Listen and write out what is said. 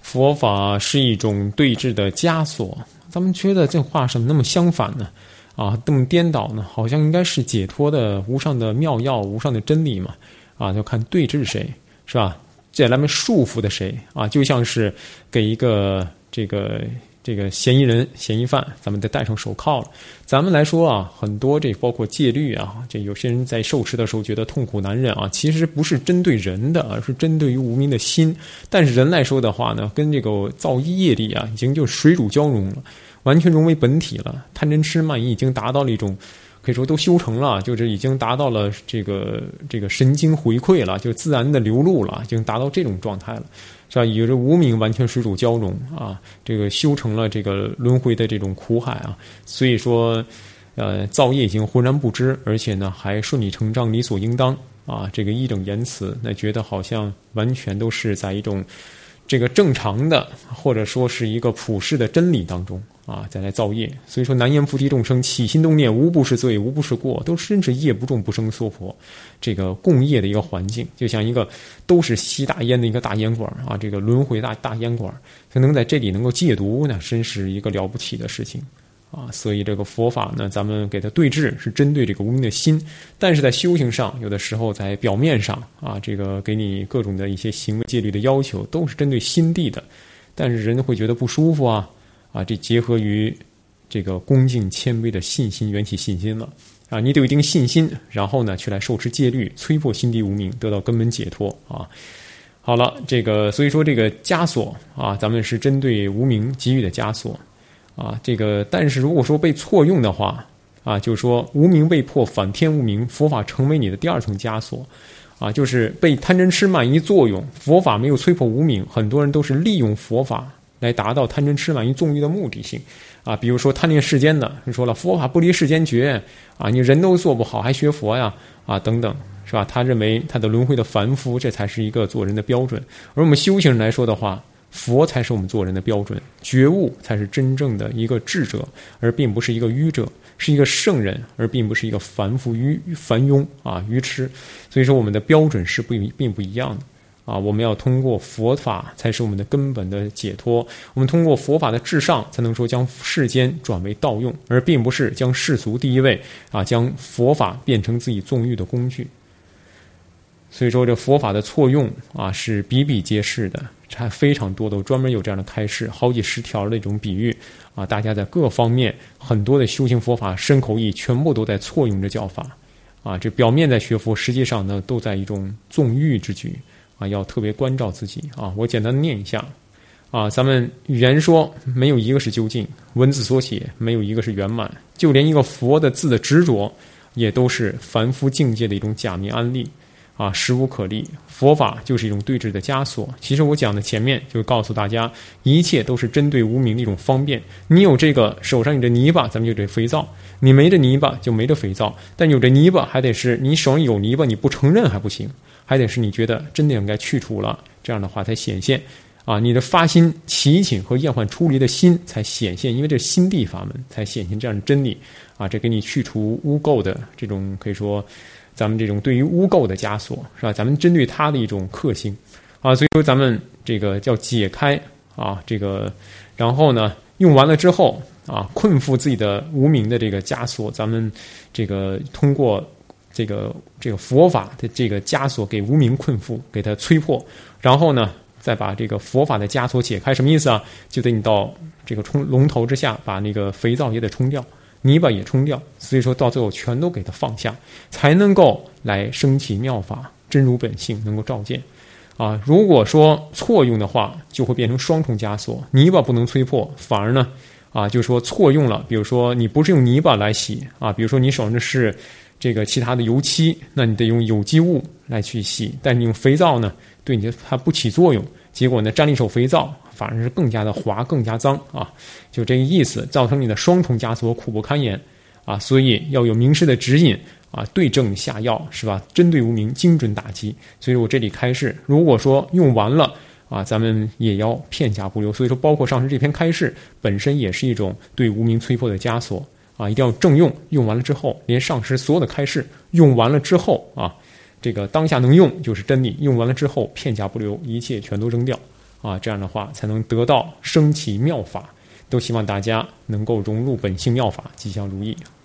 佛法是一种对峙的枷锁。咱们觉得这话是那么相反呢？这么颠倒呢？好像应该是解脱的无上的妙药、无上的真理嘛。就看对峙谁，是吧？这来面束缚的谁就像是给一个这个嫌疑人、嫌疑犯，咱们得戴上手铐了。咱们来说很多这包括戒律这有些人在受持的时候觉得痛苦难忍其实不是针对人的，而是针对于无明的心。但是人来说的话呢，跟这个造业力已经就水乳交融了，完全融为本体了。贪嗔痴慢疑已经达到了一种可以说都修成了，就是已经达到了这个神经回馈了，就自然的流露了，已经达到这种状态了，是吧？与这无明完全水乳交融这个修成了这个轮回的这种苦海所以说造业已经浑然不知，而且呢还顺理成章理所应当这个义正言辞，那觉得好像完全都是在一种这个正常的或者说是一个普世的真理当中再来造业。所以说南阎浮提众生起心动念无不是罪无不是过，都真是业不重不生娑婆这个共业的一个环境，就像一个都是吸大烟的一个大烟管这个轮回大烟管，就能在这里能够戒毒呢，真是一个了不起的事情所以这个佛法呢，咱们给它对治是针对这个无明的心，但是在修行上有的时候在表面上这个给你各种的一些行为戒律的要求都是针对心地的，但是人会觉得不舒服这结合于这个恭敬谦卑的信心，缘起信心了你得有一定信心，然后呢去来受持戒律，摧破心地无明，得到根本解脱好了，所以说这个枷锁咱们是针对无明给予的枷锁但是如果说被错用的话就是说无明被破，反天无明，佛法成为你的第二层枷锁就是被贪嗔痴慢疑作用，佛法没有摧破无明，很多人都是利用佛法来达到贪嗔痴慢疑纵欲的目的性比如说贪恋世间的，你说了佛法不离世间觉你人都做不好还学佛呀等等，是吧？他认为他的轮回的凡夫，这才是一个做人的标准。而我们修行人来说的话，佛才是我们做人的标准，觉悟才是真正的一个智者，而并不是一个愚者，是一个圣人，而并不是一个凡夫凡庸愚痴。所以说我们的标准是并不一样的我们要通过佛法才是我们的根本的解脱，我们通过佛法的至上才能说将世间转为道用，而并不是将世俗第一位将佛法变成自己纵欲的工具。所以说这佛法的错用是比比皆是的，还非常多的，专门有这样的开示，好几十条的一种比喻大家在各方面很多的修行佛法身口意全部都在错用着教法这表面在学佛，实际上呢都在一种纵欲之举要特别关照自己我简单念一下咱们语言说没有一个是究竟，文字所写没有一个是圆满，就连一个佛的字的执着也都是凡夫境界的一种假名安利实无可立。佛法就是一种对峙的枷锁。其实我讲的前面就告诉大家，一切都是针对无明的一种方便。你有这个手上有着泥巴，咱们就这肥皂；你没着泥巴就没着肥皂。但有着泥巴还得是你手上有泥巴，你不承认还不行，还得是你觉得真的应该去除了，这样的话才显现你的发心祈请和厌患出离的心才显现，因为这是心地法门才显现这样的真理这给你去除污垢的这种可以说咱们这种对于污垢的枷锁，是吧？咱们针对它的一种克星所以说咱们这个叫解开然后呢用完了之后困缚自己的无明的这个枷锁，咱们这个通过这个佛法的这个枷锁给无明困缚，给它摧破，然后呢再把这个佛法的枷锁解开。什么意思就得你到这个龙头之下，把那个肥皂也得冲掉，泥巴也冲掉，所以说到最后全都给它放下，才能够来升起妙法，真如本性能够照见如果说错用的话，就会变成双重枷锁，泥巴不能摧破，反而呢就是说错用了。比如说你不是用泥巴来洗比如说你手上的是这个其他的油漆，那你得用有机物来去洗，但你用肥皂呢，对你它不起作用，结果呢沾了一手肥皂，反而是更加的滑，更加脏就这个意思，造成你的双重枷锁，苦不堪言所以要有名师的指引对症下药，是吧？针对无明精准打击。所以我这里开示，如果说用完了咱们也要片甲不留。所以说包括上师这篇开示本身也是一种对无明摧破的枷锁一定要正用，用完了之后连上师所有的开示用完了之后这个当下能用就是真理，用完了之后片甲不留，一切全都扔掉啊，这样的话才能得到升起妙法。都希望大家能够融入本性妙法，吉祥如意。